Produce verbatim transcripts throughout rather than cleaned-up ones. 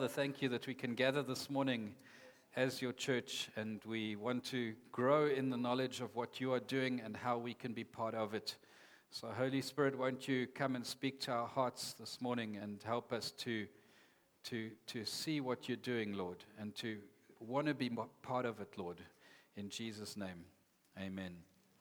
Thank you that we can gather this morning as your church, and we want to grow in the knowledge of what you are doing and how we can be part of it. So, Holy Spirit, won't you come and speak to our hearts this morning and help us to, to, to see what you're doing, Lord, and to want to be part of it, Lord. In Jesus' name, amen.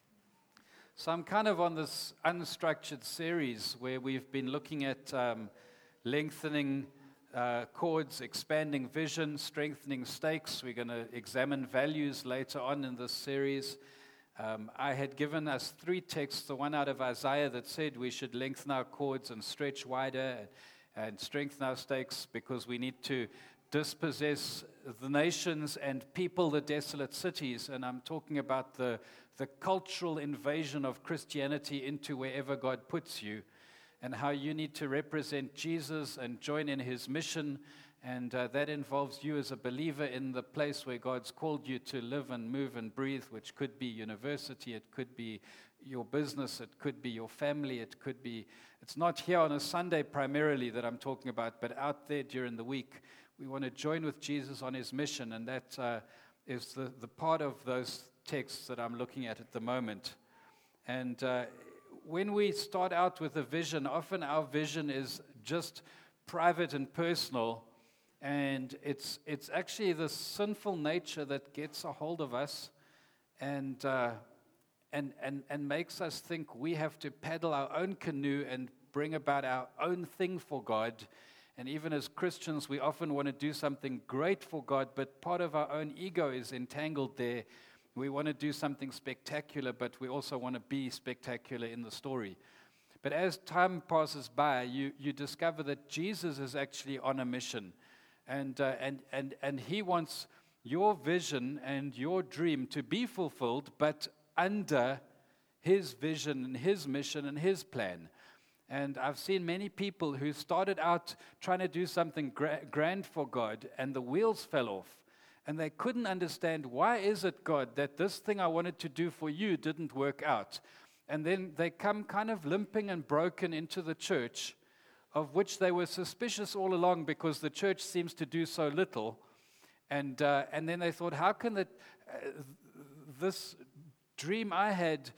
So I'm kind of on this unstructured series where we've been looking at um, lengthening Uh, chords, expanding vision, strengthening stakes. We're going to examine values later on in this series. Um, I had given us three texts, the one out of Isaiah that said we should lengthen our chords and stretch wider and, and strengthen our stakes because we need to dispossess the nations and people, the desolate cities. And I'm talking about the, the cultural invasion of Christianity into wherever God puts you, and how you need to represent Jesus and join in his mission, and uh, that involves you as a believer in the place where God's called you to live and move and breathe, which could be university, it could be your business, it could be your family, it could be, it's not here on a Sunday primarily that I'm talking about, but out there during the week. We want to join with Jesus on his mission, and that uh, is the, the part of those texts that I'm looking at at the moment. And uh, when we start out with a vision, often our vision is just private and personal, and it's it's actually the sinful nature that gets a hold of us and uh, and and and makes us think we have to paddle our own canoe and bring about our own thing for God. And even as Christians, we often want to do something great for God, but part of our own ego is entangled there. We want to do something spectacular, but we also want to be spectacular in the story. But as time passes by, you, you discover that Jesus is actually on a mission. And, uh, and, and, and he wants your vision and your dream to be fulfilled, but under his vision and his mission and his plan. And I've seen many people who started out trying to do something gra- grand for God, and the wheels fell off. And they couldn't understand, why is it, God, that this thing I wanted to do for you didn't work out? And then they come kind of limping and broken into the church, of which they were suspicious all along because the church seems to do so little. And uh, and then they thought, how can that, uh, this dream I had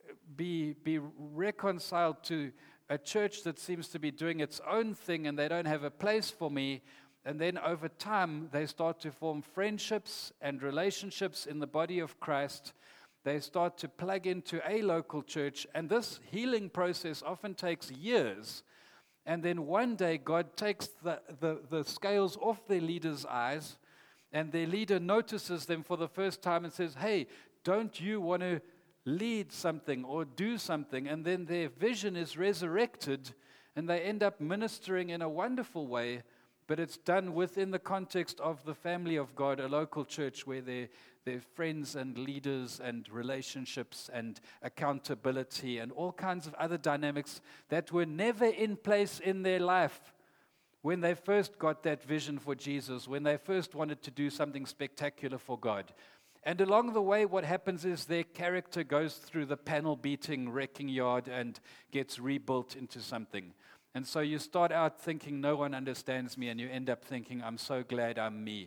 be be reconciled to a church that seems to be doing its own thing and they don't have a place for me? And then over time, they start to form friendships and relationships in the body of Christ. They start to plug into a local church. And this healing process often takes years. And then one day, God takes the, the, the scales off their leader's eyes. And their leader notices them for the first time and says, hey, don't you want to lead something or do something? And then their vision is resurrected. And they end up ministering in a wonderful way. But it's done within the context of the family of God, a local church where they're, they're friends and leaders and relationships and accountability and all kinds of other dynamics that were never in place in their life when they first got that vision for Jesus, when they first wanted to do something spectacular for God. And along the way, what happens is their character goes through the panel-beating wrecking yard and gets rebuilt into something. And so you start out thinking no one understands me, and you end up thinking, I'm so glad I'm me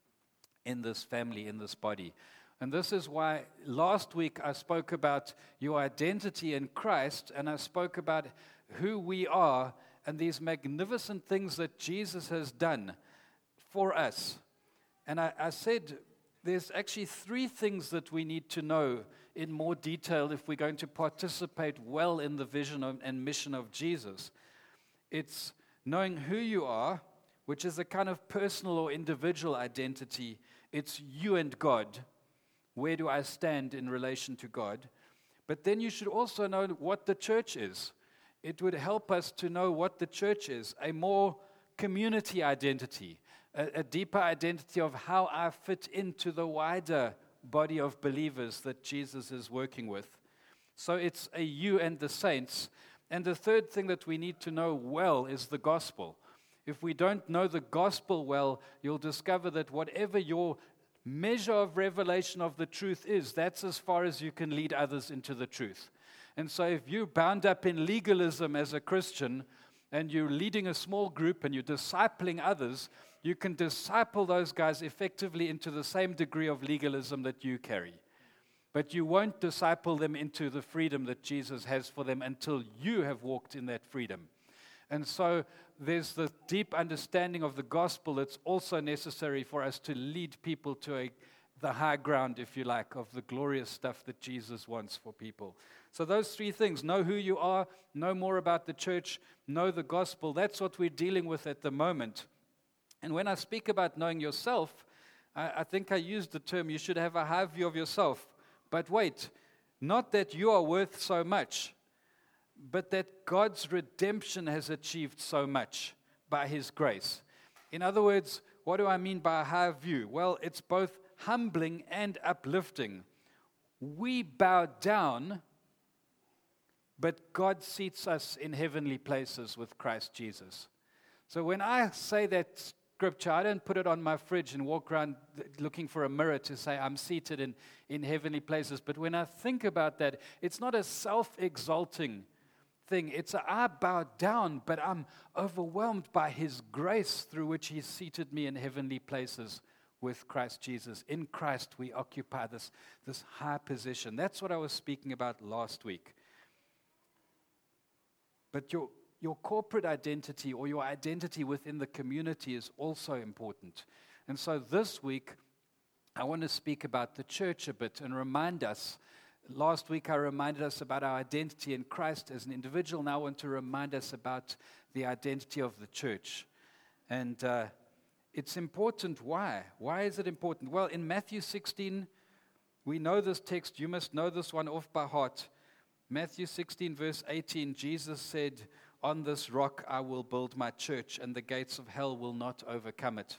in this family, in this body. And this is why last week I spoke about your identity in Christ, and I spoke about who we are and these magnificent things that Jesus has done for us. And I, I said there's actually three things that we need to know in more detail if we're going to participate well in the vision of, and mission of Jesus. It's knowing who you are, which is a kind of personal or individual identity. It's you and God. Where do I stand in relation to God? But then you should also know what the church is. It would help us to know what the church is, a more community identity, a, a deeper identity of how I fit into the wider body of believers that Jesus is working with. So it's a you and the saints. And the third thing that we need to know well is the gospel. If we don't know the gospel well, you'll discover that whatever your measure of revelation of the truth is, that's as far as you can lead others into the truth. And so if you're bound up in legalism as a Christian, and you're leading a small group and you're discipling others, you can disciple those guys effectively into the same degree of legalism that you carry. But you won't disciple them into the freedom that Jesus has for them until you have walked in that freedom. And so there's the deep understanding of the gospel that's also necessary for us to lead people to a, the high ground, if you like, of the glorious stuff that Jesus wants for people. So those three things: know who you are, know more about the church, know the gospel. That's what we're dealing with at the moment. And when I speak about knowing yourself, I, I think I used the term, you should have a high view of yourself. But wait, not that you are worth so much, but that God's redemption has achieved so much by His grace. In other words, what do I mean by a high view? Well, it's both humbling and uplifting. We bow down, but God seats us in heavenly places with Christ Jesus. So when I say that scripture, I don't put it on my fridge and walk around looking for a mirror to say I'm seated in, in heavenly places. But when I think about that, it's not a self-exalting thing. It's a, I bow down, but I'm overwhelmed by His grace through which He's seated me in heavenly places with Christ Jesus. In Christ, we occupy this, this high position. That's what I was speaking about last week. But your Your corporate identity or your identity within the community is also important. And so this week, I want to speak about the church a bit and remind us. Last week, I reminded us about our identity in Christ as an individual. Now I want to remind us about the identity of the church. And uh, it's important. Why? Why is it important? Well, in Matthew sixteen, we know this text. You must know this one off by heart. Matthew sixteen, verse eighteen, Jesus said, "On this rock I will build my church, and the gates of hell will not overcome it."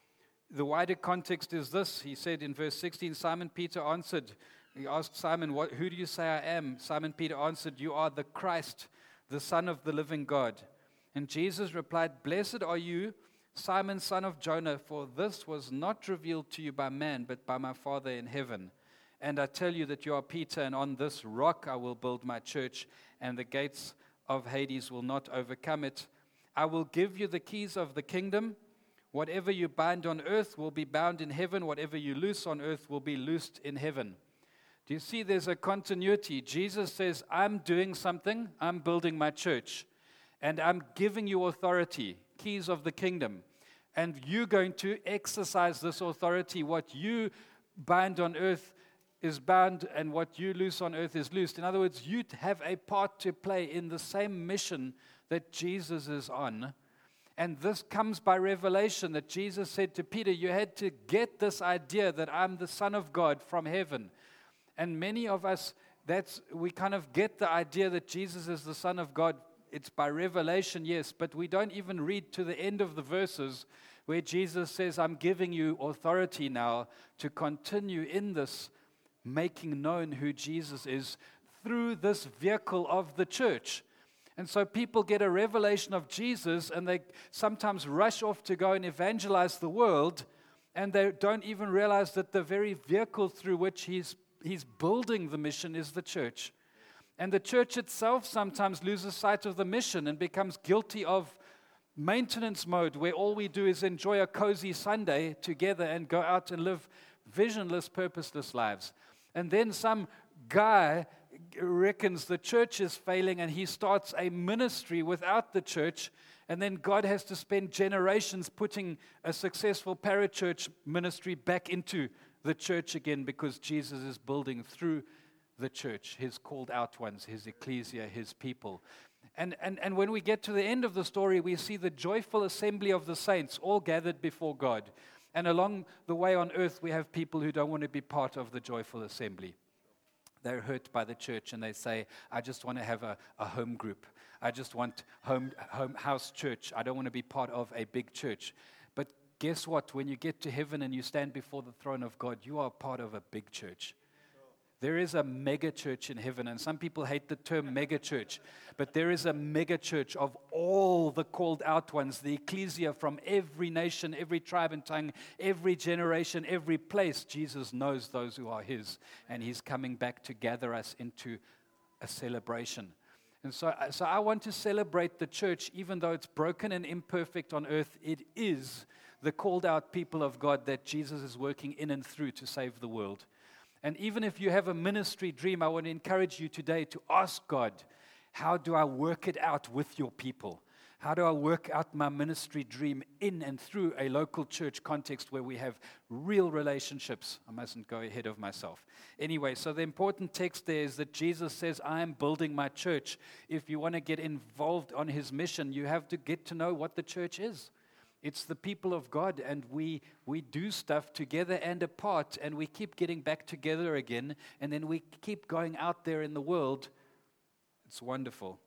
The wider context is this. He said in verse sixteen, Simon Peter answered, he asked Simon, what, who do you say I am? Simon Peter answered, "You are the Christ, the Son of the living God." And Jesus replied, "Blessed are you, Simon, son of Jonah, for this was not revealed to you by man, but by my Father in heaven. And I tell you that you are Peter, and on this rock I will build my church, and the gates of Hades will not overcome it. I will give you the keys of the kingdom. Whatever you bind on earth will be bound in heaven. Whatever you loose on earth will be loosed in heaven." Do you see there's a continuity? Jesus says, I'm doing something. I'm building my church. And I'm giving you authority, keys of the kingdom. And you're going to exercise this authority. What you bind on earth is bound, and what you loose on earth is loosed. In other words, you have a part to play in the same mission that Jesus is on. And this comes by revelation that Jesus said to Peter, you had to get this idea that I'm the Son of God from heaven. And many of us, that's we kind of get the idea that Jesus is the Son of God. It's by revelation, yes, but we don't even read to the end of the verses where Jesus says, I'm giving you authority now to continue in this, making known who Jesus is through this vehicle of the church. And so people get a revelation of Jesus, and they sometimes rush off to go and evangelize the world, and they don't even realize that the very vehicle through which he's, he's building the mission is the church. And the church itself sometimes loses sight of the mission and becomes guilty of maintenance mode, where all we do is enjoy a cozy Sunday together and go out and live visionless, purposeless lives. And then some guy reckons the church is failing, and he starts a ministry without the church, and then God has to spend generations putting a successful parachurch ministry back into the church again, because Jesus is building through the church, his called out ones, his ecclesia, his people. And, and, and when we get to the end of the story, we see the joyful assembly of the saints all gathered before God. And along the way on earth, we have people who don't want to be part of the joyful assembly. They're hurt by the church, and they say, I just want to have a, a home group. I just want home, home house church. I don't want to be part of a big church. But guess what? When you get to heaven and you stand before the throne of God, you are part of a big church. There is a mega church in heaven, and some people hate the term mega church, but there is a mega church of all the called out ones, the ecclesia from every nation, every tribe and tongue, every generation, every place. Jesus knows those who are his, and he's coming back to gather us into a celebration. And so, so I want to celebrate the church, even though it's broken and imperfect on earth. It is the called out people of God that Jesus is working in and through to save the world. And even if you have a ministry dream, I want to encourage you today to ask God, how do I work it out with your people? How do I work out my ministry dream in and through a local church context where we have real relationships? I mustn't go ahead of myself. Anyway, so the important text there is that Jesus says, I am building my church. If you want to get involved on his mission, you have to get to know what the church is. It's the people of God, and we we do stuff together and apart, and we keep getting back together again, and then we keep going out there in the world. It's wonderful.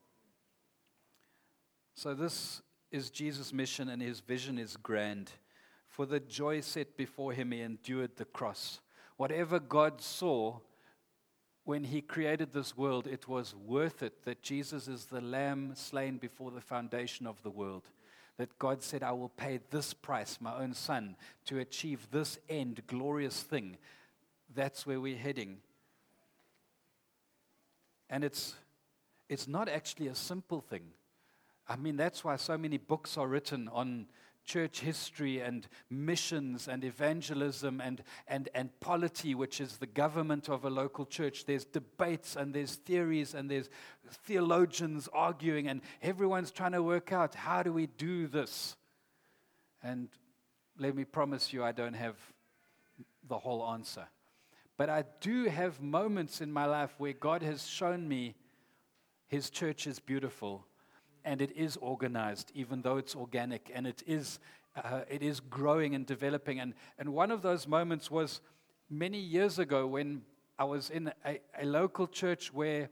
So this is Jesus' mission, and his vision is grand. For the joy set before him, he endured the cross. Whatever God saw when he created this world, it was worth it that Jesus is the lamb slain before the foundation of the world. That God said, I will pay this price, my own son, to achieve this end, glorious thing. That's where we're heading. And it's it's not actually a simple thing. I mean, that's why so many books are written on church history and missions and evangelism and, and, and polity, which is the government of a local church. There's debates and there's theories and there's theologians arguing, and everyone's trying to work out, how do we do this? And let me promise you, I don't have the whole answer. But I do have moments in my life where God has shown me his church is beautiful. And it is organized, even though it's organic, and it is uh, it is growing and developing. And, and one of those moments was many years ago when I was in a, a local church where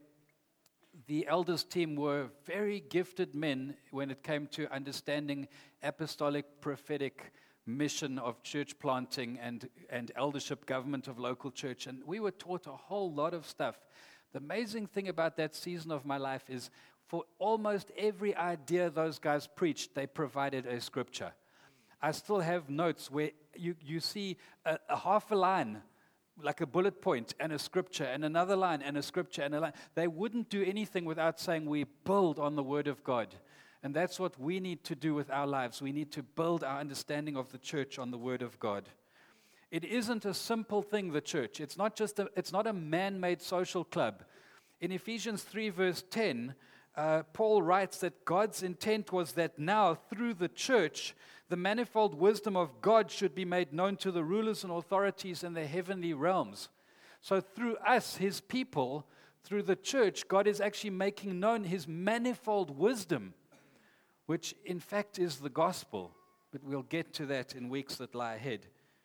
the elders team were very gifted men when it came to understanding apostolic, prophetic mission of church planting and, and eldership government of local church. And we were taught a whole lot of stuff. The amazing thing about that season of my life is for almost every idea those guys preached, they provided a scripture. I still have notes where you, you see a, a half a line, like a bullet point, and a scripture, and another line, and a scripture, and a line. They wouldn't do anything without saying we build on the Word of God. And that's what we need to do with our lives. We need to build our understanding of the church on the Word of God. It isn't a simple thing, the church. It's not just a, it's not a man-made social club. In Ephesians three, verse ten, Uh, Paul writes that God's intent was that now, through the church, the manifold wisdom of God should be made known to the rulers and authorities in the heavenly realms. So through us, his people, through the church, God is actually making known his manifold wisdom, which in fact is the gospel. But we'll get to that in weeks that lie ahead.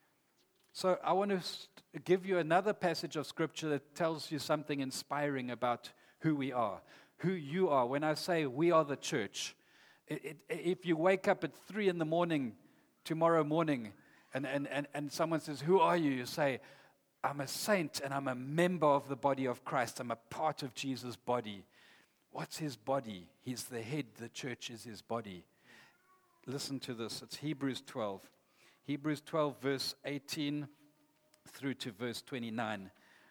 So I want to give you another passage of Scripture that tells you something inspiring about who we are. Who you are. When I say we are the church, it, it, if you wake up at three in the morning, tomorrow morning, and, and, and, and someone says, who are you? You say, I'm a saint and I'm a member of the body of Christ. I'm a part of Jesus' body. What's his body? He's the head. The church is his body. Listen to this. It's Hebrews twelve. Hebrews twelve, verse eighteen through to verse twenty-nine.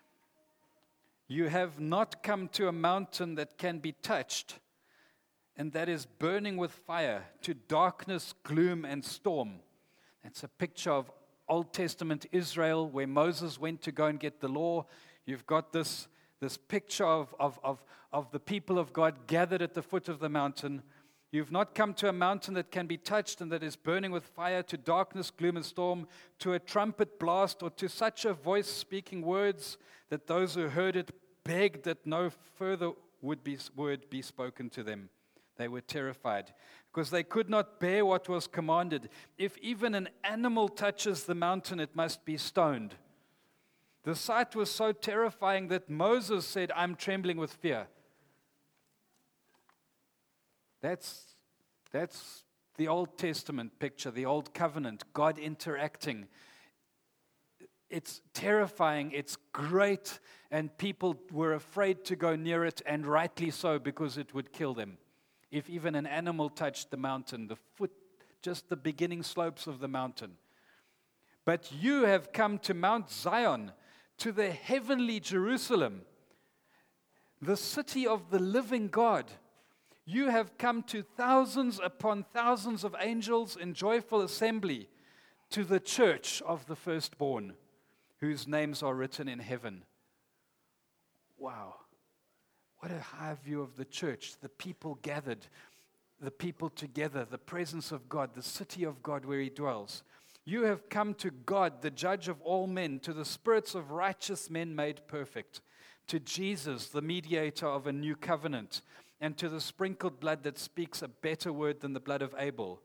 You have not come to a mountain that can be touched, and that is burning with fire, to darkness, gloom, and storm. That's a picture of Old Testament Israel, where Moses went to go and get the law. You've got this, this picture of, of, of, of the people of God gathered at the foot of the mountain. You've not come to a mountain that can be touched and that is burning with fire, to darkness, gloom, and storm, to a trumpet blast, or to such a voice speaking words that those who heard it begged that no further would be, word be spoken to them. They were terrified because they could not bear what was commanded. If even an animal touches the mountain, it must be stoned. The sight was so terrifying that Moses said, I'm trembling with fear. That's, that's the Old Testament picture, the Old Covenant, God interacting. It's terrifying, it's great, and people were afraid to go near it, and rightly so, because it would kill them. If even an animal touched the mountain, the foot, just the beginning slopes of the mountain. But you have come to Mount Zion, to the heavenly Jerusalem, the city of the living God. You have come to thousands upon thousands of angels in joyful assembly, to the church of the firstborn, whose names are written in heaven. Wow. What a high view of the church, the people gathered, the people together, the presence of God, the city of God where He dwells. You have come to God, the judge of all men, to the spirits of righteous men made perfect, to Jesus, the mediator of a new covenant, and to the sprinkled blood that speaks a better word than the blood of Abel.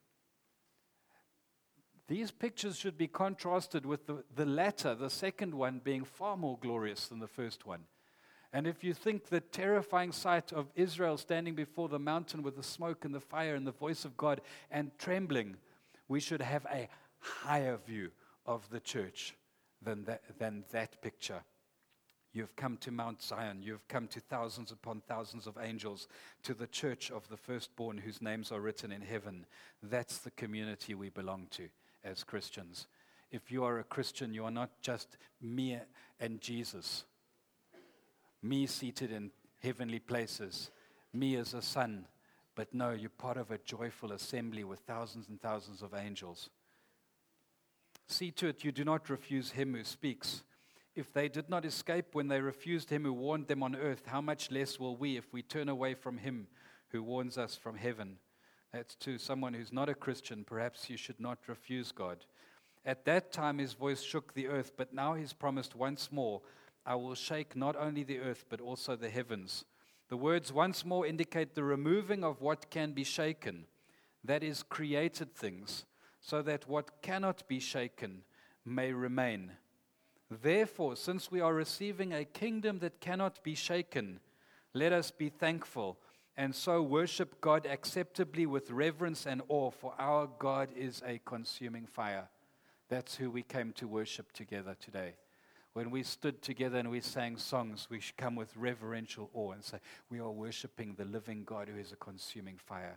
These pictures should be contrasted with the, the latter, the second one, being far more glorious than the first one. And if you think the terrifying sight of Israel standing before the mountain with the smoke and the fire and the voice of God and trembling, we should have a higher view of the church than that, than that picture. You've come to Mount Zion. You've come to thousands upon thousands of angels, to the church of the firstborn whose names are written in heaven. That's the community we belong to as Christians. If you are a Christian, you are not just me and Jesus, me seated in heavenly places, me as a son, but no, you're part of a joyful assembly with thousands and thousands of angels. See to it you do not refuse Him who speaks. If they did not escape when they refused Him who warned them on earth, how much less will we if we turn away from Him who warns us from heaven? That's to someone who's not a Christian. Perhaps you should not refuse God. At that time His voice shook the earth, but now He's promised once more, I will shake not only the earth but also the heavens. The words once more indicate the removing of what can be shaken, that is, created things, so that what cannot be shaken may remain. Therefore, since we are receiving a kingdom that cannot be shaken, let us be thankful and so worship God acceptably with reverence and awe, for our God is a consuming fire. That's who we came to worship together today. When we stood together and we sang songs, we should come with reverential awe and say, we are worshiping the living God who is a consuming fire.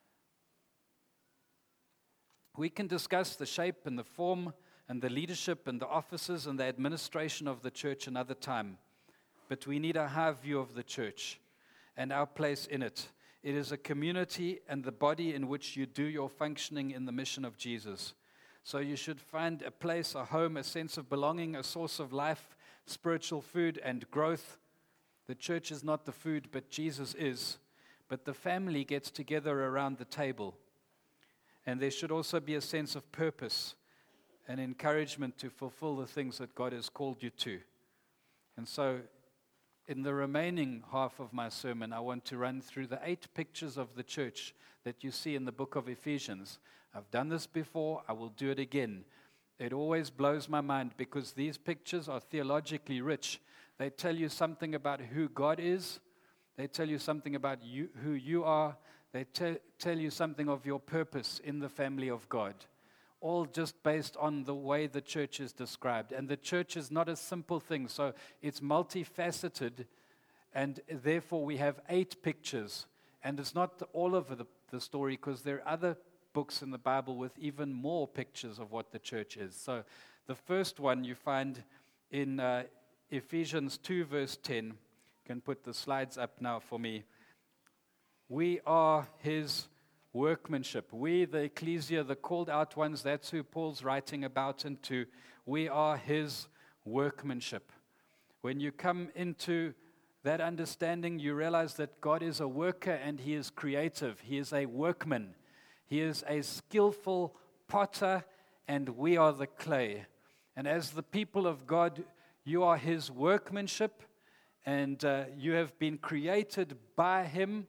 We can discuss the shape and the form and the leadership and the offices and the administration of the church another time. But we need a high view of the church and our place in it. It is a community and the body in which you do your functioning in the mission of Jesus. So you should find a place, a home, a sense of belonging, a source of life, spiritual food and growth. The church is not the food, but Jesus is. But the family gets together around the table. And there should also be a sense of purpose and encouragement to fulfill the things that God has called you to. And so, in the remaining half of my sermon, I want to run through the eight pictures of the church that you see in the book of Ephesians. I've done this before, I will do it again. It always blows my mind because these pictures are theologically rich. They tell you something about who God is. They tell you something about you, who you are. They te- tell you something of your purpose in the family of God. All just based on the way the church is described. And the church is not a simple thing, so it's multifaceted, and therefore we have eight pictures. And it's not all over the, the story, because there are other books in the Bible with even more pictures of what the church is. So the first one you find in uh, Ephesians two, verse ten. You can put the slides up now for me. We are His workmanship. We, the ecclesia, the called out ones, that's who Paul's writing about and to. We are His workmanship. When you come into that understanding, you realize that God is a worker and He is creative. He is a workman. He is a skillful potter, and we are the clay. And as the people of God, you are His workmanship, and uh, you have been created by Him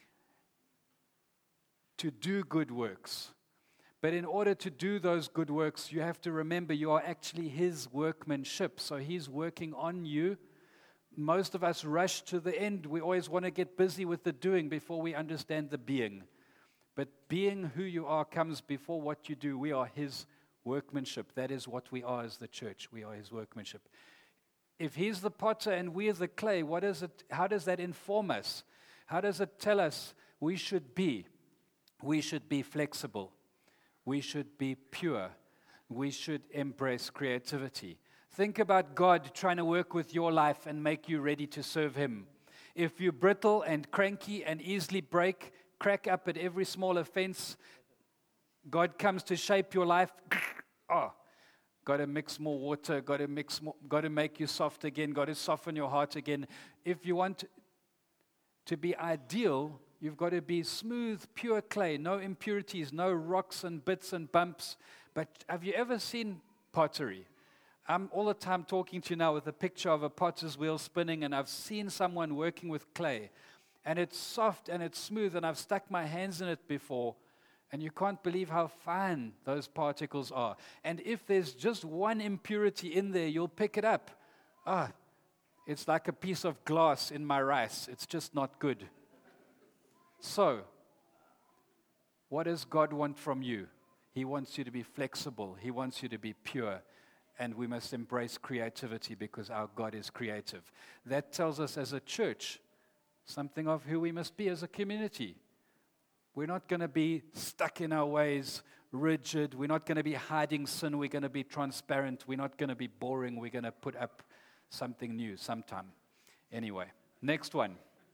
to do good works. But in order to do those good works, you have to remember you are actually His workmanship. So He's working on you. Most of us rush to the end. We always want to get busy with the doing before we understand the being. But being who you are comes before what you do. We are His workmanship. That is what we are as the church. We are His workmanship. If He's the potter and we are the clay, what is it? How does that inform us? How does it tell us we should be? We should be flexible. We should be pure. We should embrace creativity. Think about God trying to work with your life and make you ready to serve Him. If you're brittle and cranky and easily break, crack up at every small offense, God comes to shape your life. oh, got to mix more water, got to mix more, got to make you soft again, got to soften your heart again. If you want to be ideal, you've got to be smooth, pure clay, no impurities, no rocks and bits and bumps. But have you ever seen pottery? I'm all the time talking to you now with a picture of a potter's wheel spinning, and I've seen someone working with clay. And it's soft and it's smooth, and I've stuck my hands in it before, and you can't believe how fine those particles are. And if there's just one impurity in there, you'll pick it up. Ah, it's like a piece of glass in my rice. It's just not good. So, what does God want from you? He wants you to be flexible. He wants you to be pure. And we must embrace creativity because our God is creative. That tells us as a church something of who we must be as a community. We're not going to be stuck in our ways, rigid. We're not going to be hiding sin. We're going to be transparent. We're not going to be boring. We're going to put up something new sometime. Anyway, next one.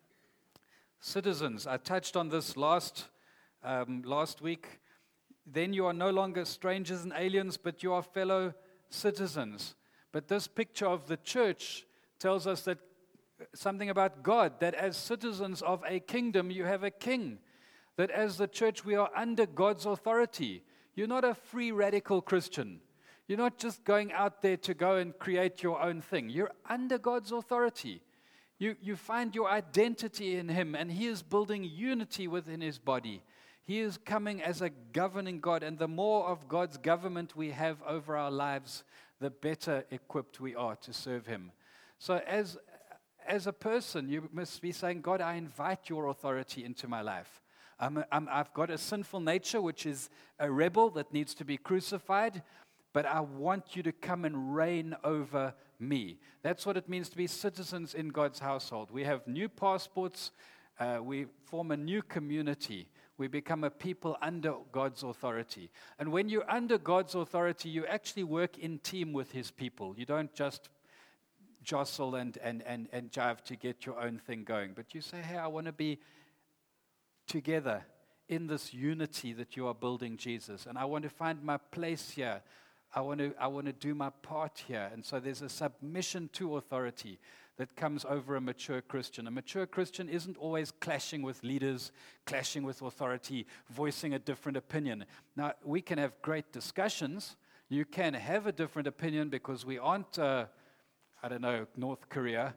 Citizens. I touched on this last, um, last week. Then you are no longer strangers and aliens, but you are fellow citizens. But this picture of the church tells us that something about God, that as citizens of a kingdom, you have a king. That as the church, we are under God's authority. You're not a free radical Christian. You're not just going out there to go and create your own thing. You're under God's authority. You, you find your identity in Him, and He is building unity within His body. He is coming as a governing God, and the more of God's government we have over our lives, the better equipped we are to serve Him. So as, as a person, you must be saying, God, I invite your authority into my life. I'm a, I'm, I've got a sinful nature, which is a rebel that needs to be crucified, but I want you to come and reign over me. That's what it means to be citizens in God's household. We have new passports. Uh, we form a new community. We become a people under God's authority. And when you're under God's authority, you actually work in team with His people. You don't just jostle and, and, and, and jive to get your own thing going. But you say, hey, I want to be together in this unity that you are building, Jesus. And I want to find my place here. I want to, I want to do my part here. And so there's a submission to authority that comes over a mature Christian. A mature Christian isn't always clashing with leaders, clashing with authority, voicing a different opinion. Now, we can have great discussions. You can have a different opinion because we aren't, uh, I don't know, North Korea.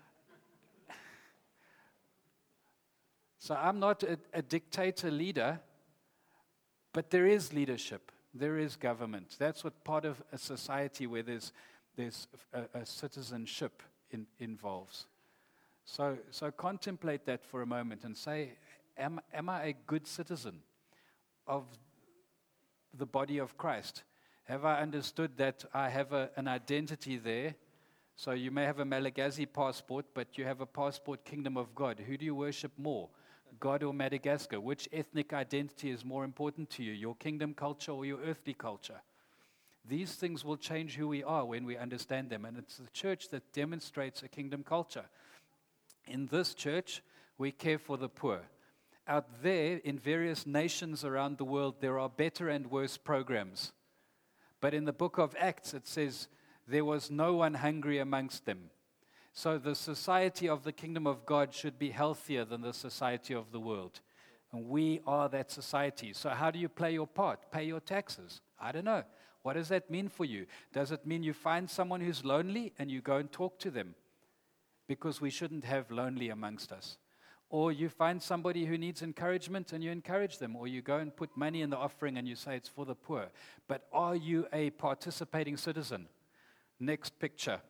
So I'm not a, a dictator leader, but there is leadership. There is government. That's what part of a society where there's, there's a, a citizenship In, involves. So, so contemplate that for a moment and say, am, am I a good citizen of the body of Christ? Have I understood that I have a, an identity there? So you may have a Malagasy passport, but you have a passport kingdom of God. Who do you worship more, God or Madagascar? Which ethnic identity is more important to you, your kingdom culture or your earthly culture? These things will change who we are when we understand them. And it's the church that demonstrates a kingdom culture. In this church, we care for the poor. Out there, in various nations around the world, there are better and worse programs. But in the book of Acts, it says, there was no one hungry amongst them. So the society of the kingdom of God should be healthier than the society of the world. And we are that society. So how do you play your part? Pay your taxes? I don't know. What does that mean for you? Does it mean you find someone who's lonely and you go and talk to them? Because we shouldn't have lonely amongst us. Or you find somebody who needs encouragement and you encourage them. Or you go and put money in the offering and you say it's for the poor. But are you a participating citizen? Next picture.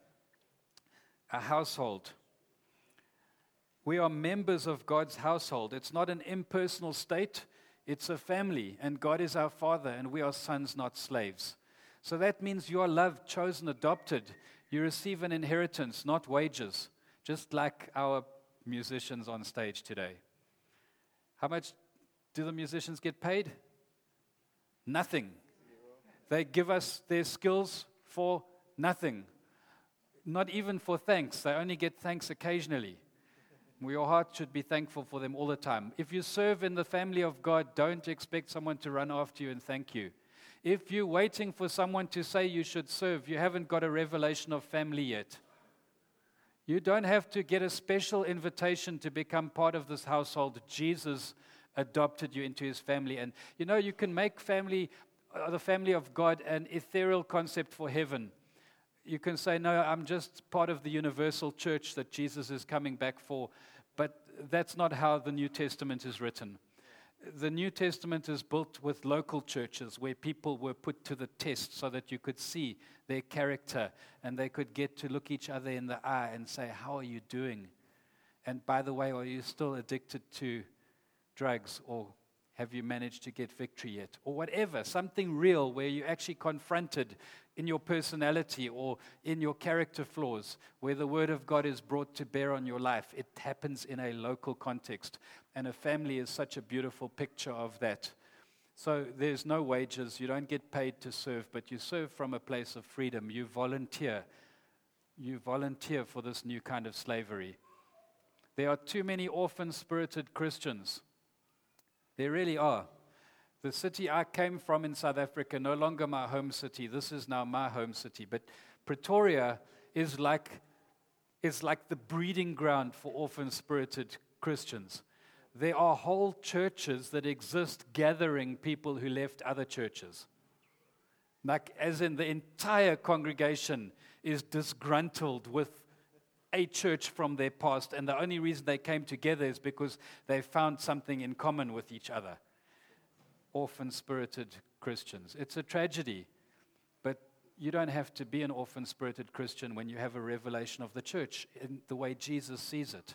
A household. We are members of God's household. It's not an impersonal state. It's a family, and God is our Father, and we are sons, not slaves. So that means you are loved, chosen, adopted. You receive an inheritance, not wages, just like our musicians on stage today. How much do the musicians get paid? Nothing. They give us their skills for nothing. Not even for thanks. They only get thanks occasionally. Your heart should be thankful for them all the time. If you serve in the family of God, don't expect someone to run after you and thank you. If you're waiting for someone to say you should serve, you haven't got a revelation of family yet. You don't have to get a special invitation to become part of this household. Jesus adopted you into his family. And you know, you can make family, uh, the family of God, an ethereal concept for heaven. You can say, no, I'm just part of the universal church that Jesus is coming back for. But that's not how the New Testament is written. The New Testament is built with local churches where people were put to the test so that you could see their character and they could get to look each other in the eye and say, how are you doing? And by the way, are you still addicted to drugs, or have you managed to get victory yet? Or whatever, something real where you actually confronted in your personality or in your character flaws, where the Word of God is brought to bear on your life. It happens in a local context. And a family is such a beautiful picture of that. So there's no wages. You don't get paid to serve, but you serve from a place of freedom. You volunteer. You volunteer for this new kind of slavery. There are too many orphan-spirited Christians. There really are. The city I came from in South Africa, no longer my home city. This is now my home city. But Pretoria is like, is like the breeding ground for orphan-spirited Christians. There are whole churches that exist gathering people who left other churches. Like, as in the entire congregation is disgruntled with a church from their past, and the only reason they came together is because they found something in common with each other. Orphan-spirited Christians. It's a tragedy, but you don't have to be an orphan-spirited Christian when you have a revelation of the church in the way Jesus sees it.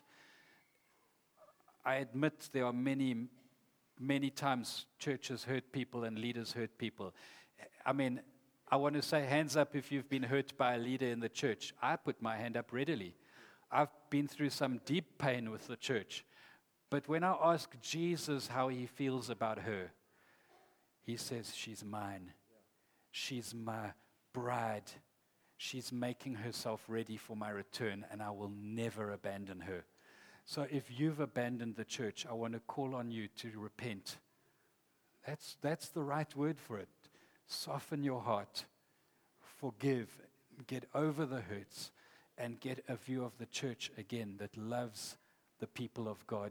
I admit there are many, many times churches hurt people and leaders hurt people. I mean, I want to say hands up if you've been hurt by a leader in the church. I put my hand up readily. I've been through some deep pain with the church. But when I ask Jesus how he feels about her, he says, she's mine. She's my bride. She's making herself ready for my return, and I will never abandon her. So if you've abandoned the church, I want to call on you to repent. That's, that's the right word for it. Soften your heart. Forgive. Get over the hurts. And get a view of the church again that loves the people of God.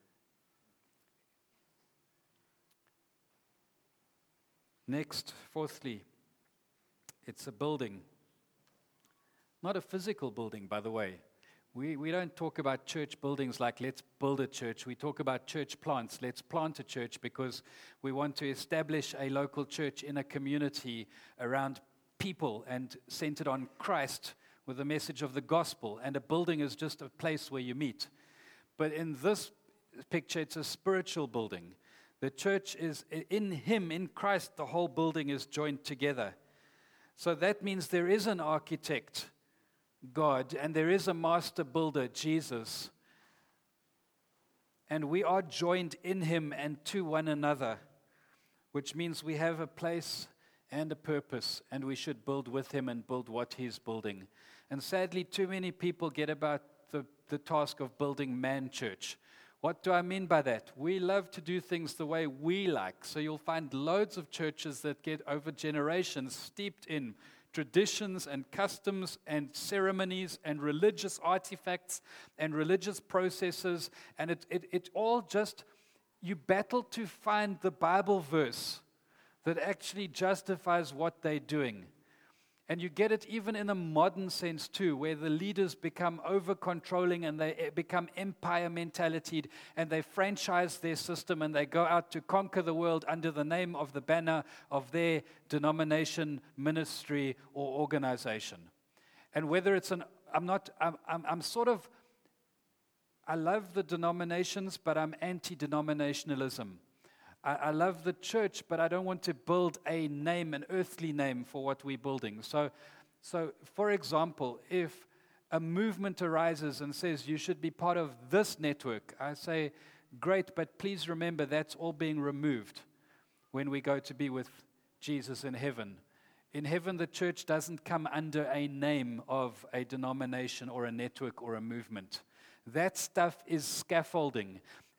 Next, fourthly, it's a building. Not a physical building, by the way. We, we don't talk about church buildings like let's build a church. We talk about church plants. Let's plant a church because we want to establish a local church in a community around people and centered on Christ with the message of the gospel. And a building is just a place where you meet. But in this picture, it's a spiritual building. The church is in Him, in Christ, the whole building is joined together. So that means there is an architect, God, and there is a master builder, Jesus. And we are joined in Him and to one another, which means we have a place and a purpose, and we should build with Him and build what He's building. And sadly, too many people get about the, the task of building man church. What do I mean by that? We love to do things the way we like. So you'll find loads of churches that get over generations steeped in traditions and customs and ceremonies and religious artifacts and religious processes. And it, it, it all just, you battle to find the Bible verse that actually justifies what they're doing. And you get it even in a modern sense too, where the leaders become over-controlling and they become empire mentality and they franchise their system and they go out to conquer the world under the name of the banner of their denomination, ministry, or organization. And whether it's an, I'm not, I'm, I'm, I'm sort of, I love the denominations, but I'm anti-denominationalism. I love the church, but I don't want to build a name, an earthly name for what we're building. So, so, for example, if a movement arises and says you should be part of this network, I say, great, but please remember that's all being removed when we go to be with Jesus in heaven. In heaven, the church doesn't come under a name of a denomination or a network or a movement. That stuff is scaffolding.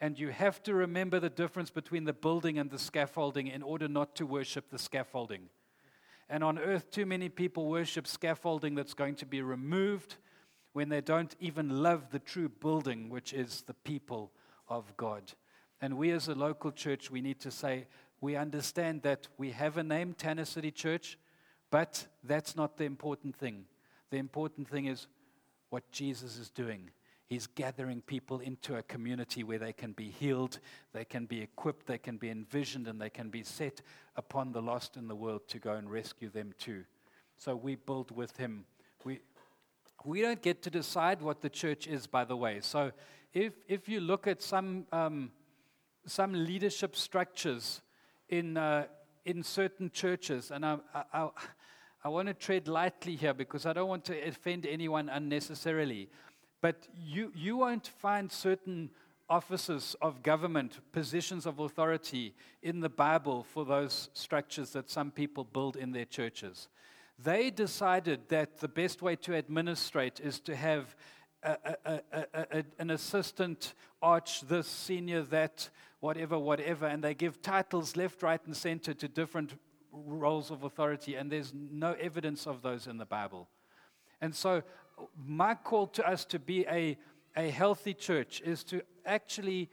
And you have to remember the difference between the building and the scaffolding in order not to worship the scaffolding. And on earth, too many people worship scaffolding that's going to be removed when they don't even love the true building, which is the people of God. And we as a local church, we need to say, we understand that we have a name, Tanner City Church, but that's not the important thing. The important thing is what Jesus is doing. He's gathering people into a community where they can be healed, they can be equipped, they can be envisioned, and they can be set upon the lost in the world to go and rescue them too. So we build with him. We we don't get to decide what the church is, by the way. So if if you look at some um, some leadership structures in uh, in certain churches, and I, I, I, I want to tread lightly here because I don't want to offend anyone unnecessarily. But you, you won't find certain offices of government, positions of authority in the Bible for those structures that some people build in their churches. They decided that the best way to administrate is to have a, a, a, a, an assistant, arch, this, senior, that, whatever, whatever, and they give titles left, right, and center to different roles of authority, and there's no evidence of those in the Bible. And so my call to us to be a, a healthy church is to actually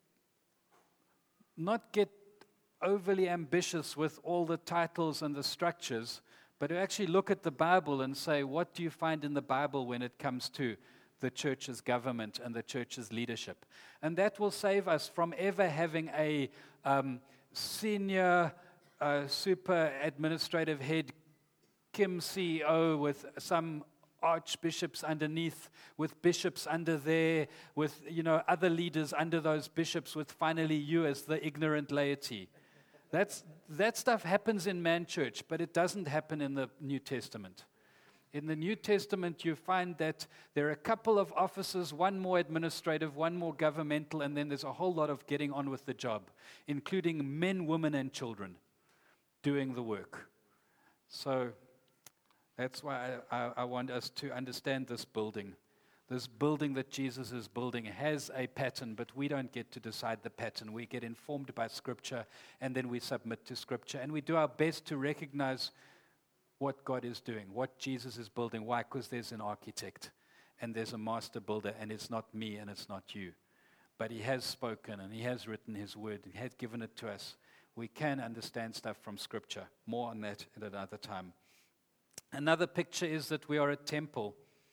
not get overly ambitious with all the titles and the structures, but to actually look at the Bible and say, what do you find in the Bible when it comes to the church's government and the church's leadership? And that will save us from ever having a um, senior, uh, super administrative head, Kim C E O, with some archbishops underneath, with bishops under there, with, you know, other leaders under those bishops, with finally you as the ignorant laity. That's, that stuff happens in man church, but it doesn't happen in the New Testament. In the New Testament, you find that there are a couple of offices, one more administrative, one more governmental, and then there's a whole lot of getting on with the job, including men, women, and children doing the work. So that's why I, I, I want us to understand this building. This building that Jesus is building has a pattern, but we don't get to decide the pattern. We get informed by Scripture, and then we submit to Scripture. And we do our best to recognize what God is doing, what Jesus is building. Why? Because there's an architect, and there's a master builder, and it's not me, and it's not you. But he has spoken, and he has written his word, and he has given it to us. We can understand stuff from Scripture. More on that at another time. Another picture is that we are a temple.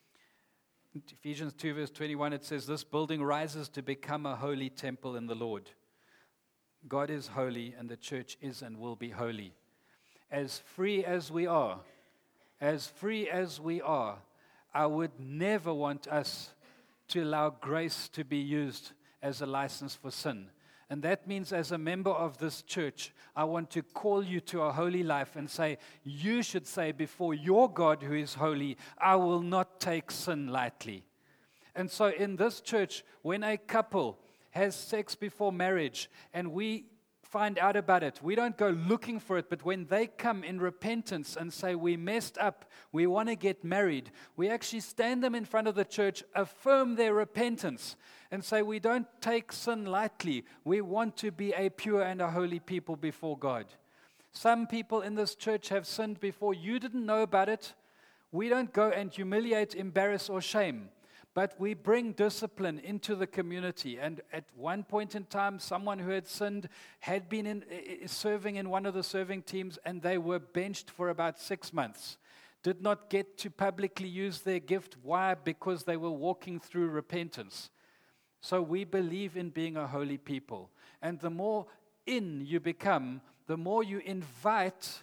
In Ephesians two, verse twenty-one, it says, this building rises to become a holy temple in the Lord. God is holy, and the church is and will be holy. As free as we are, as free as we are, I would never want us to allow grace to be used as a license for sin. And that means as a member of this church, I want to call you to a holy life and say, you should say before your God who is holy, I will not take sin lightly. And so in this church, when a couple has sex before marriage and we find out about it, we don't go looking for it, but when they come in repentance and say, we messed up, we want to get married, we actually stand them in front of the church, affirm their repentance, and say, we don't take sin lightly. We want to be a pure and a holy people before God. Some people in this church have sinned before. You didn't know about it. We don't go and humiliate, embarrass, or shame. But we bring discipline into the community. And at one point in time, someone who had sinned had been in, serving in one of the serving teams, and they were benched for about six months. Did not get to publicly use their gift. Why? Because they were walking through repentance. So we believe in being a holy people. And the more in you become, the more you invite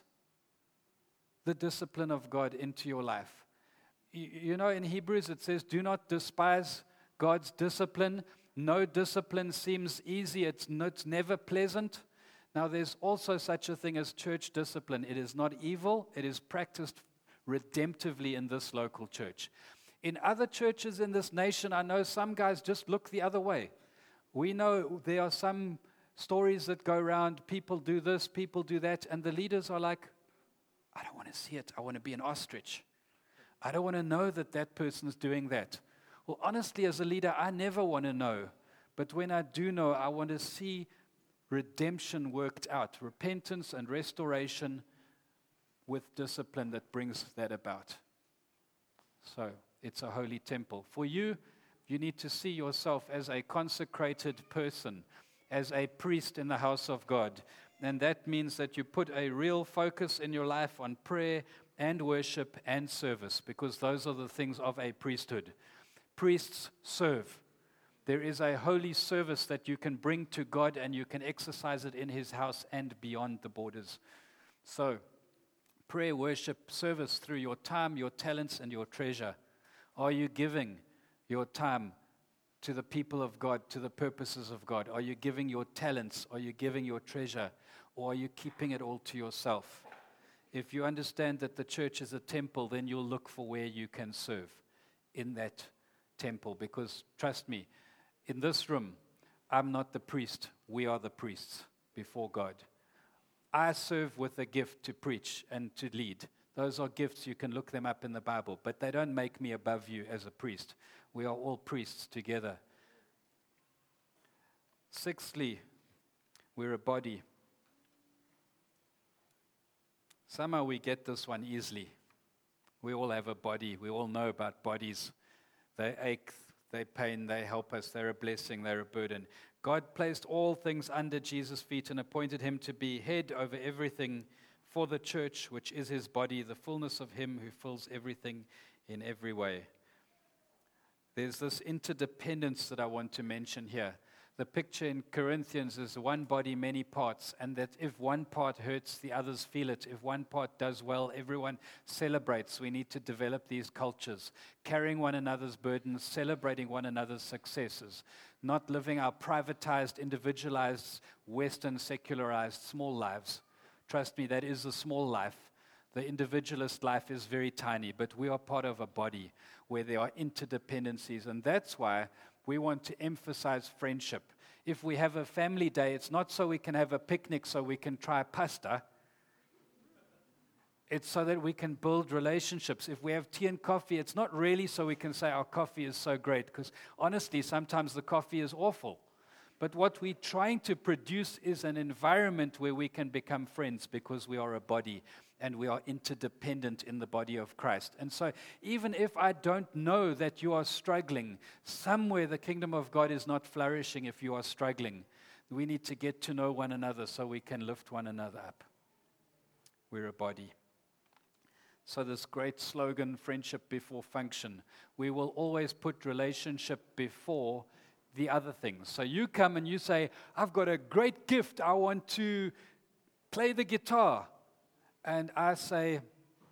the discipline of God into your life. You know, in Hebrews it says, do not despise God's discipline. No discipline seems easy. It's, no, it's never pleasant. Now, there's also such a thing as church discipline. It is not evil. It is practiced redemptively in this local church. In other churches in this nation, I know some guys just look the other way. We know there are some stories that go around, people do this, people do that, and the leaders are like, I don't want to see it. I want to be an ostrich. I don't want to know that that person's doing that. Well, honestly, as a leader, I never want to know But when I do know, I want to see redemption worked out, repentance and restoration with discipline that brings that about. So it's a holy temple. For you, you need to see yourself as a consecrated person, as a priest in the house of God. And that means that you put a real focus in your life on prayer and worship and service, because those are the things of a priesthood. Priests serve. There is a holy service that you can bring to God, and you can exercise it in His house and beyond the borders. So, prayer, worship, service through your time, your talents, and your treasure. Are you giving your time to the people of God, to the purposes of God? Are you giving your talents? Are you giving your treasure? Or are you keeping it all to yourself? If you understand that the church is a temple, then you'll look for where you can serve in that temple. Because, trust me, in this room, I'm not the priest. We are the priests before God. I serve with a gift to preach and to lead. Those are gifts. You can look them up in the Bible. But they don't make me above you as a priest. We are all priests together. Sixthly, we're a body. Somehow we get this one easily. We all have a body. We all know about bodies. They ache, they pain, they help us, they're a blessing, they're a burden. God placed all things under Jesus' feet and appointed Him to be head over everything for the church, which is His body, the fullness of Him who fills everything in every way. There's this interdependence that I want to mention here. The picture in Corinthians is one body, many parts, and that if one part hurts, the others feel it. If one part does well, everyone celebrates. We need to develop these cultures, carrying one another's burdens, celebrating one another's successes, not living our privatized, individualized, Western, secularized, small lives. Trust me, that is a small life. The individualist life is very tiny, but we are part of a body where there are interdependencies, and that's why we want to emphasize friendship. If we have a family day, it's not so we can have a picnic so we can try pasta. It's so that we can build relationships. If we have tea and coffee, it's not really so we can say our coffee is so great, because honestly, sometimes the coffee is awful. But what we're trying to produce is an environment where we can become friends, because we are a body and we are interdependent in the body of Christ. And so even if I don't know that you are struggling, somewhere the kingdom of God is not flourishing if you are struggling. We need to get to know one another so we can lift one another up. We're a body. So this great slogan, friendship before function, we will always put relationship before the other things. So you come and you say, I've got a great gift. I want to play the guitar. And I say,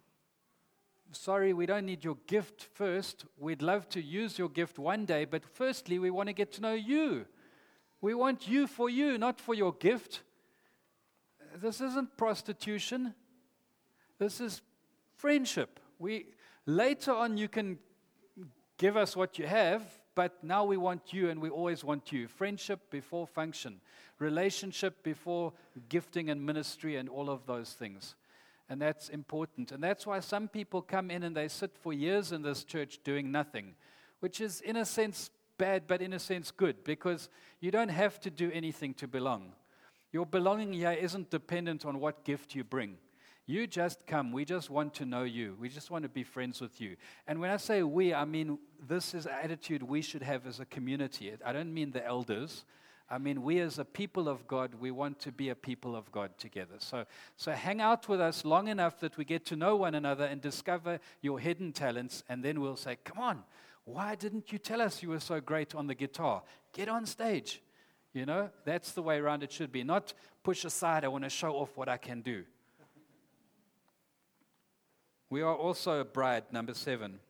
sorry, we don't need your gift first. We'd love to use your gift one day, but firstly, we want to get to know you. We want you for you, not for your gift. This isn't prostitution. This is friendship. We later on you can give us what you have, but now we want you, and we always want you. Friendship before function. Relationship before gifting and ministry and all of those things. And that's important. And that's why some people come in and they sit for years in this church doing nothing, which is in a sense bad, but in a sense good, because you don't have to do anything to belong. Your belonging here isn't dependent on what gift you bring. You just come. We just want to know you. We just want to be friends with you. And when I say we, I mean this is an attitude we should have as a community. I don't mean the elders. I mean, we as a people of God, we want to be a people of God together. So, so hang out with us long enough that we get to know one another and discover your hidden talents, and then we'll say, come on, why didn't you tell us you were so great on the guitar? Get on stage. You know, that's the way around it should be. Not push aside, I want to show off what I can do. We are also a bride, number seven.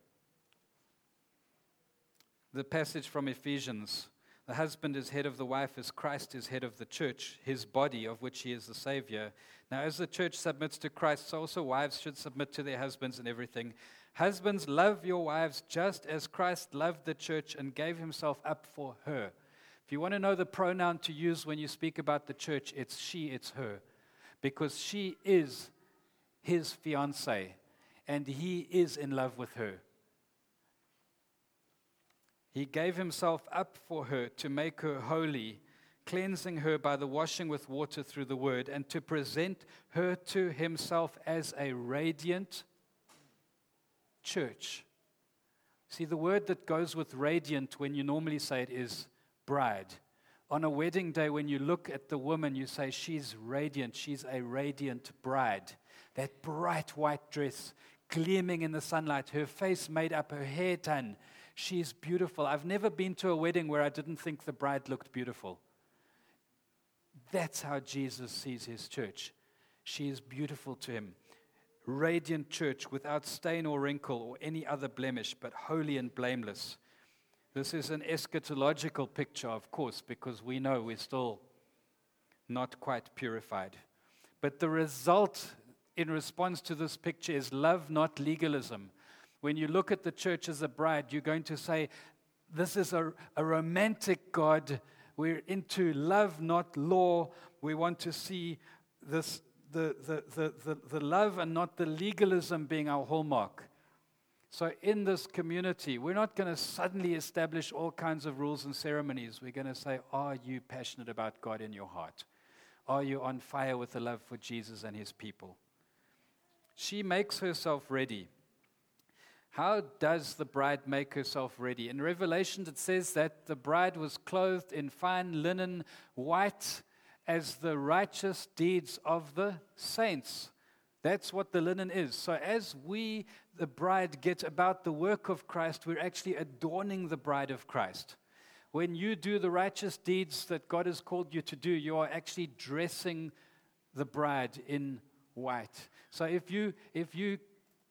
The passage from Ephesians. The husband is head of the wife as Christ is head of the church, his body, of which he is the Savior. Now, as the church submits to Christ, so also wives should submit to their husbands in everything. Husbands, love your wives just as Christ loved the church and gave himself up for her. If you want to know the pronoun to use when you speak about the church, it's she, it's her. Because she is his fiancée, and he is in love with her. He gave himself up for her to make her holy, cleansing her by the washing with water through the word, and to present her to himself as a radiant church. See, the word that goes with radiant when you normally say it is bride. On a wedding day, when you look at the woman, you say, she's radiant, she's a radiant bride. That bright white dress, gleaming in the sunlight, her face made up, her hair done. She's beautiful. I've never been to a wedding where I didn't think the bride looked beautiful. That's how Jesus sees his church. She is beautiful to him. Radiant church, without stain or wrinkle or any other blemish, but holy and blameless. This is an eschatological picture, of course, because we know we're still not quite purified. But the result in response to this picture is love, not legalism. When you look at the church as a bride, you're going to say, this is a, a romantic God. We're into love, not law. We want to see this the, the, the, the, the love and not the legalism being our hallmark. So in this community, we're not going to suddenly establish all kinds of rules and ceremonies. We're going to say, are you passionate about God in your heart? Are you on fire with the love for Jesus and his people? She makes herself ready. How does the bride make herself ready? In Revelation, it says that the bride was clothed in fine linen, white as the righteous deeds of the saints. That's what the linen is. So as we, the bride, get about the work of Christ, we're actually adorning the bride of Christ. When you do the righteous deeds that God has called you to do, you are actually dressing the bride in white. So if you if you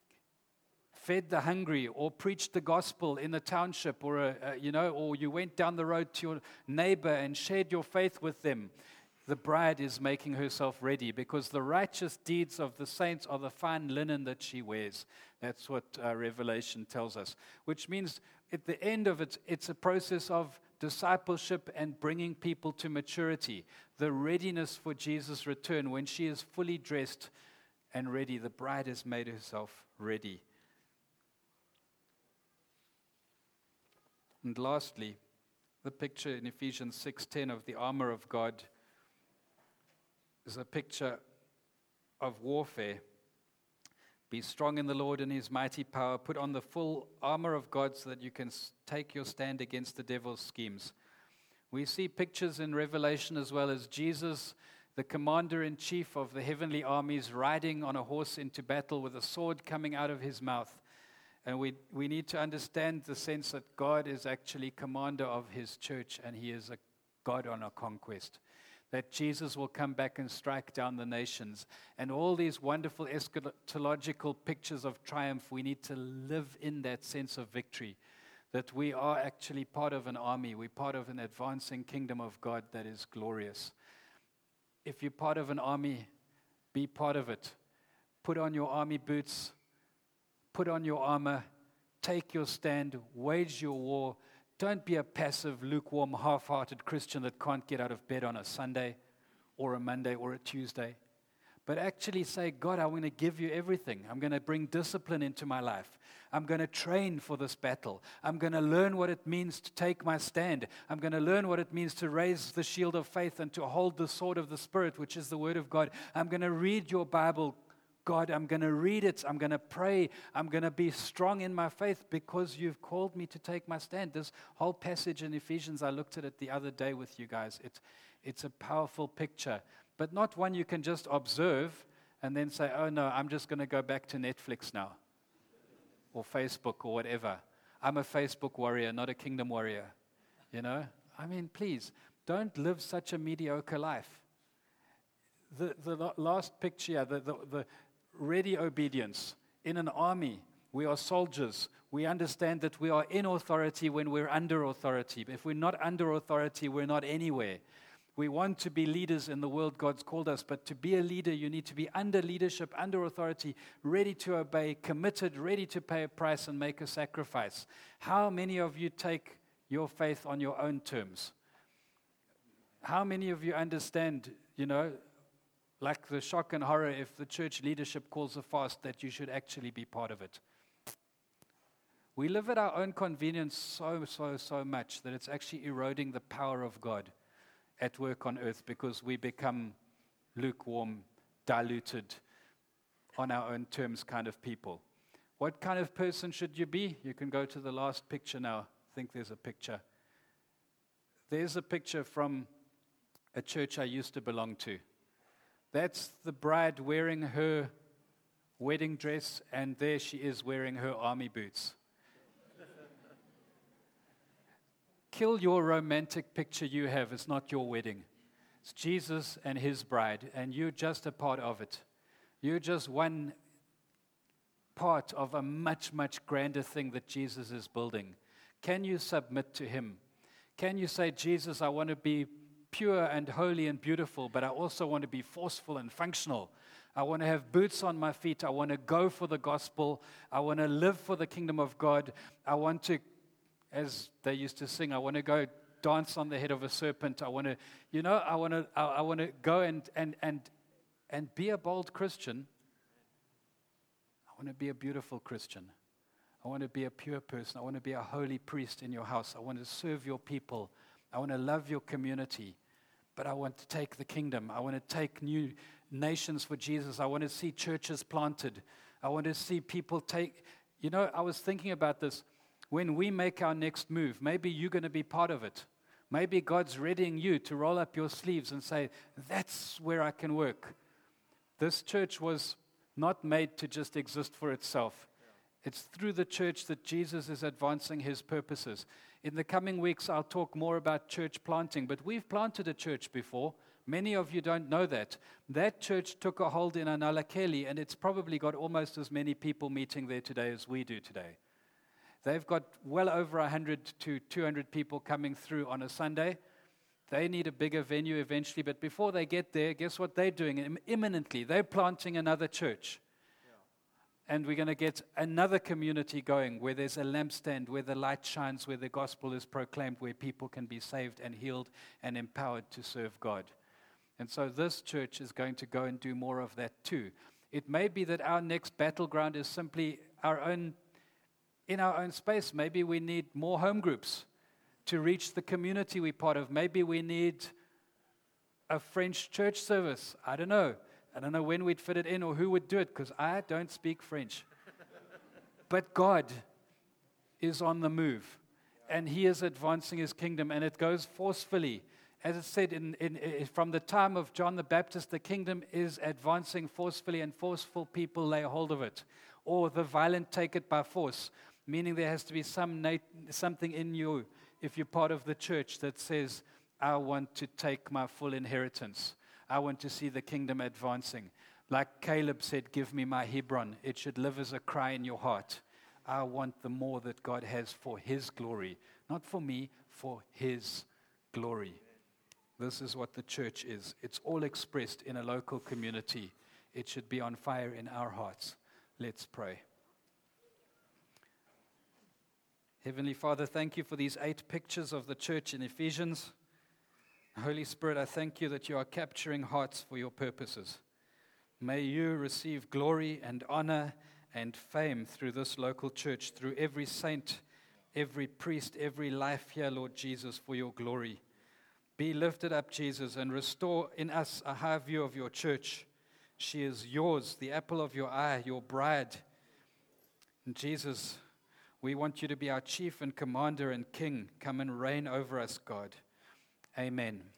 fed the hungry or preached the gospel in a township or a, a, you know, or you went down the road to your neighbor and shared your faith with them, the bride is making herself ready because the righteous deeds of the saints are the fine linen that she wears. That's what uh, Revelation tells us, which means at the end of it, it's a process of discipleship and bringing people to maturity, the readiness for Jesus' return. When she is fully dressed and ready, the bride has made herself ready. And lastly, the picture in Ephesians six ten of the armor of God is a picture of warfare. Be strong in the Lord and his mighty power. Put on the full armor of God so that you can take your stand against the devil's schemes. We see pictures in Revelation as well as Jesus, the commander-in-chief of the heavenly armies, riding on a horse into battle with a sword coming out of his mouth. And we, we need to understand the sense that God is actually commander of his church and he is a God on a conquest. That Jesus will come back and strike down the nations. And all these wonderful eschatological pictures of triumph, we need to live in that sense of victory. That we are actually part of an army. We're part of an advancing kingdom of God that is glorious. If you're part of an army, be part of it. Put on your army boots. Put on your armor, take your stand, wage your war. Don't be a passive, lukewarm, half-hearted Christian that can't get out of bed on a Sunday or a Monday or a Tuesday. But actually say, God, I'm going to give you everything. I'm going to bring discipline into my life. I'm going to train for this battle. I'm going to learn what it means to take my stand. I'm going to learn what it means to raise the shield of faith and to hold the sword of the Spirit, which is the Word of God. I'm going to read your Bible, God, I'm going to read it, I'm going to pray, I'm going to be strong in my faith because you've called me to take my stand. This whole passage in Ephesians, I looked at it the other day with you guys. It's, it's a powerful picture, but not one you can just observe and then say, oh no, I'm just going to go back to Netflix now or Facebook or whatever. I'm a Facebook warrior, not a kingdom warrior. You know? I mean, please, don't live such a mediocre life. The, the last picture, the, the, the ready obedience. In an army, we are soldiers. We understand that we are in authority when we're under authority. If we're not under authority, we're not anywhere. We want to be leaders in the world God's called us, but to be a leader, you need to be under leadership, under authority, ready to obey, committed, ready to pay a price and make a sacrifice. How many of you take your faith on your own terms? How many of you understand, you know, like the shock and horror if the church leadership calls a fast, that you should actually be part of it? We live at our own convenience so, so, so much that it's actually eroding the power of God at work on earth because we become lukewarm, diluted, on our own terms kind of people. What kind of person should you be? You can go to the last picture now. I think there's a picture. There's a picture from a church I used to belong to. That's the bride wearing her wedding dress, and there she is wearing her army boots. Kill your romantic picture you have. It's not your wedding. It's Jesus and his bride, and you're just a part of it. You're just one part of a much, much grander thing that Jesus is building. Can you submit to him? Can you say, Jesus, I want to be pure and holy and beautiful, but I also want to be forceful and functional. I want to have boots on my feet. I want to go for the gospel. I want to live for the kingdom of God. I want to, as they used to sing, I want to go dance on the head of a serpent. I want to, you know, I want to, I, I want to go and and and and be a bold Christian. I want to be a beautiful Christian. I want to be a pure person. I want to be a holy priest in your house. I want to serve your people. I want to love your community. But I want to take the kingdom. I want to take new nations for Jesus. I want to see churches planted. I want to see people take, you know, I was thinking about this. When we make our next move, maybe you're going to be part of it. Maybe God's readying you to roll up your sleeves and say, that's where I can work. This church was not made to just exist for itself. It's through the church that Jesus is advancing his purposes. In the coming weeks, I'll talk more about church planting, but we've planted a church before. Many of you don't know that. That church took a hold in Analakeli, and it's probably got almost as many people meeting there today as we do today. They've got well over one hundred to two hundred people coming through on a Sunday. They need a bigger venue eventually, but before they get there, guess what they're doing? Im- imminently, they're planting another church. Yeah. And we're going to get another community going where there's a lampstand, where the light shines, where the gospel is proclaimed, where people can be saved and healed and empowered to serve God. And so this church is going to go and do more of that too. It may be that our next battleground is simply our own, in our own space. Maybe we need more home groups to reach the community we're part of. Maybe we need a French church service. I don't know. I don't know when we'd fit it in or who would do it, because I don't speak French. But God is on the move, and he is advancing his kingdom, and it goes forcefully. As it said, in, in, in, from the time of John the Baptist, the kingdom is advancing forcefully, and forceful people lay hold of it. Or the violent take it by force, meaning there has to be some nat- something in you, if you're part of the church, that says, I want to take my full inheritance. I want to see the kingdom advancing. Like Caleb said, give me my Hebron. It should live as a cry in your heart. I want the more that God has for his glory. Not for me, for his glory. This is what the church is. It's all expressed in a local community. It should be on fire in our hearts. Let's pray. Heavenly Father, thank you for these eight pictures of the church in Ephesians. Holy Spirit, I thank you that you are capturing hearts for your purposes. May you receive glory and honor and fame through this local church, through every saint, every priest, every life here, Lord Jesus, for your glory. Be lifted up, Jesus, and restore in us a high view of your church. She is yours, the apple of your eye, your bride. And Jesus, we want you to be our chief and commander and king. Come and reign over us, God. Amen.